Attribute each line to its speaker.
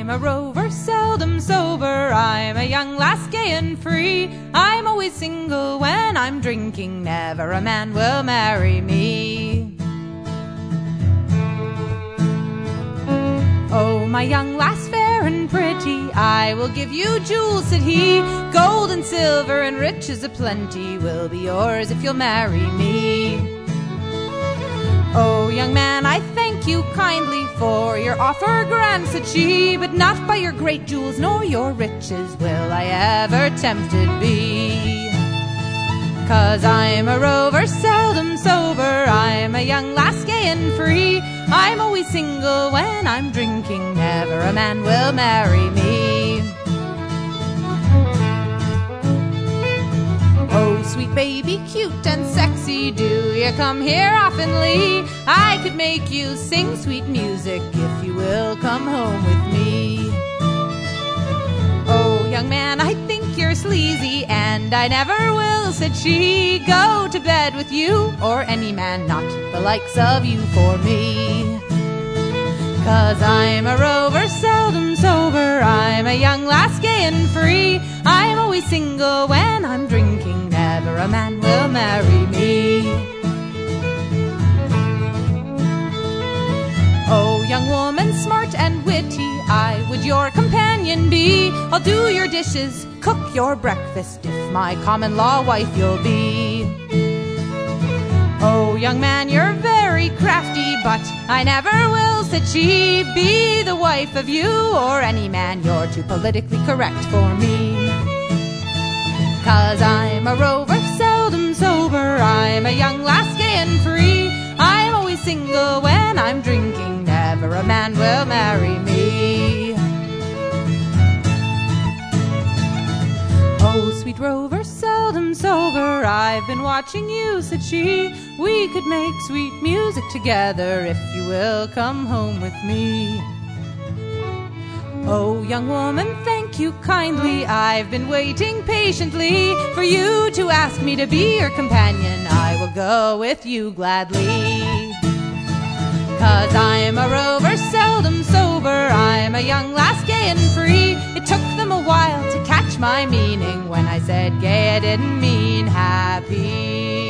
Speaker 1: I'm a rover, seldom sober. I'm a young lass, gay and free. I'm always single when I'm drinking. Never a man will marry me. Oh, my young lass, fair and pretty, I will give you jewels, said he. Gold and silver and riches aplenty will be yours if you'll marry me. Oh, young man, I thank you kindly for your offer grand, said she. But not by your great jewels nor your riches will I ever tempted be. 'Cause I'm a rover, seldom sober. I'm a young lass, gay and free. I'm always single when I'm drinking. Never a man will marry me. Oh, sweet baby, cute and sexy, do you come here oftenly? I could make you sing sweet music if you will come home with me. Oh, young man, I think you're sleazy, and I never will, said she, go to bed with you or any man, not the likes of you for me. 'Cause I'm a rover, seldom sober. I'm a young lass, gay and free. I'm always single when I'm drinking. Never a man will marry me. Oh, young woman, smart and witty, I would your companion be. I'll do your dishes, cook your breakfast, if my common law wife you'll be. Oh, young man, you're very crafty, but I never will, said she, be the wife of you or any man. You're too politically correct for me. 'Cause I'm a rover, seldom sober. I'm a young lass, gay and free. I'm always single when I'm drinking. Never a man will marry me. Oh, sweet rover, seldom sober. I've been watching you, said she. We could make sweet music together if you will come home with me. Oh, young woman, thank you kindly. I've been waiting patiently for you to ask me to be your companion. I will go with you gladly. 'Cause I'm a rover, seldom sober. I'm a young lass, gay and free. It took them a while to catch my meaning. When I said gay, I didn't mean happy.